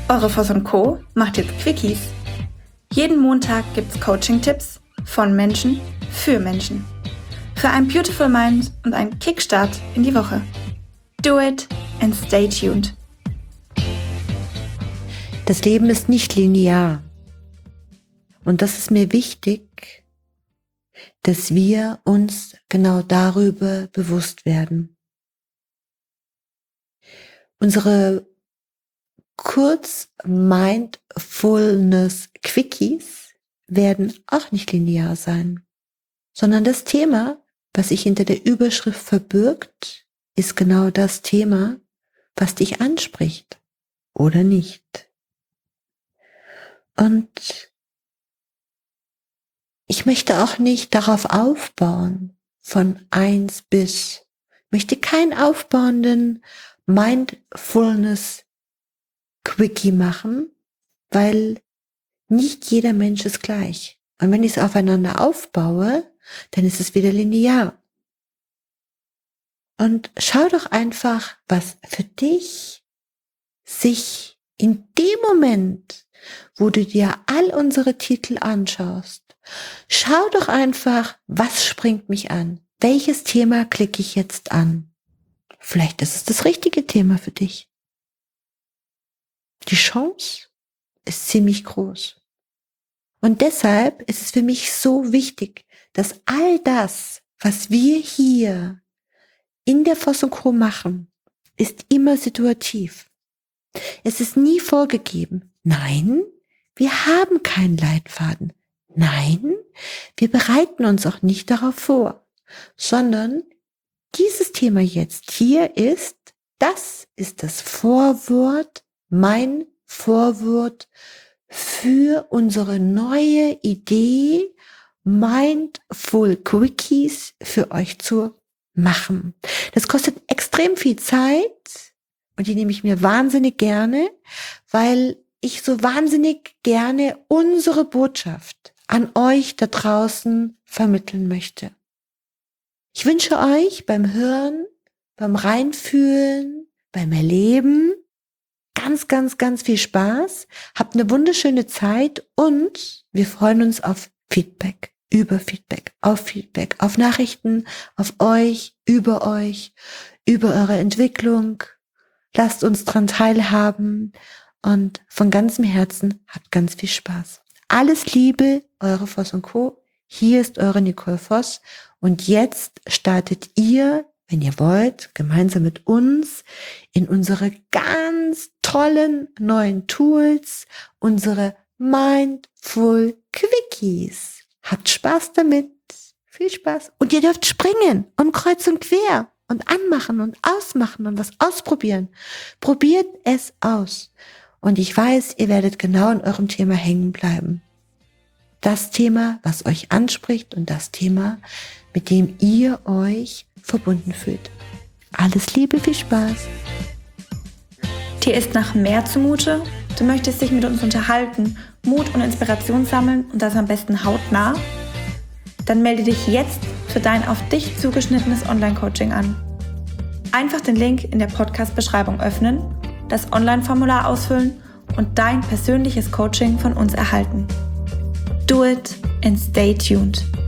Eure Voss & Co. macht jetzt Quickies. Jeden Montag gibt's Coaching-Tipps von Menschen für Menschen. Für ein Beautiful Mind und einen Kickstart in die Woche. Do it and stay tuned. Das Leben ist nicht linear. Und das ist mir wichtig, dass wir uns genau darüber bewusst werden. Unsere Mindfulness-Quickies werden auch nicht linear sein, sondern das Thema, was sich hinter der Überschrift verbirgt, ist genau das Thema, was dich anspricht oder nicht. Und ich möchte auch nicht darauf aufbauen, von 1 bis. Ich möchte keinen aufbauenden Mindfulness-Quickie machen, weil nicht jeder Mensch ist gleich. Und wenn ich es aufeinander aufbaue, dann ist es wieder linear. Und schau doch einfach, was für dich sich in dem Moment, wo du dir all unsere Titel anschaust, schau doch einfach, was springt mich an? Welches Thema klicke ich jetzt an? Vielleicht ist es das richtige Thema für dich. Die Chance ist ziemlich groß. Und deshalb ist es für mich so wichtig, dass all das, was wir hier in der Voss & Co. machen, ist immer situativ. Es ist nie vorgegeben. Nein, wir haben keinen Leitfaden. Nein, wir bereiten uns auch nicht darauf vor, sondern dieses Thema jetzt hier ist das Vorwort, mein Vorwort für unsere neue Idee, Mindful Quickies für euch zu machen. Das kostet extrem viel Zeit und die nehme ich mir wahnsinnig gerne, weil ich so wahnsinnig gerne unsere Botschaft an euch da draußen vermitteln möchte. Ich wünsche euch beim Hören, beim Reinfühlen, beim Erleben ganz, ganz, ganz viel Spaß. Habt eine wunderschöne Zeit und wir freuen uns auf Feedback, auf Nachrichten, auf euch, über eure Entwicklung. Lasst uns dran teilhaben und von ganzem Herzen habt ganz viel Spaß. Alles Liebe, eure Voss & Co. Hier ist eure Nicole Voss und jetzt startet ihr, wenn ihr wollt, gemeinsam mit uns in unsere ganz tollen neuen Tools, unsere Mindful Quickies. Habt Spaß damit. Viel Spaß. Und ihr dürft springen und kreuz und quer und anmachen und ausmachen und was ausprobieren. Probiert es aus. Und ich weiß, ihr werdet genau in eurem Thema hängen bleiben. Das Thema, was euch anspricht und das Thema, mit dem ihr euch verbunden fühlt. Alles Liebe, viel Spaß. Dir ist nach mehr zumute? Du möchtest dich mit uns unterhalten, Mut und Inspiration sammeln und das am besten hautnah? Dann melde dich jetzt für dein auf dich zugeschnittenes Online-Coaching an. Einfach den Link in der Podcast-Beschreibung öffnen, das Online-Formular ausfüllen und dein persönliches Coaching von uns erhalten. Do it and stay tuned.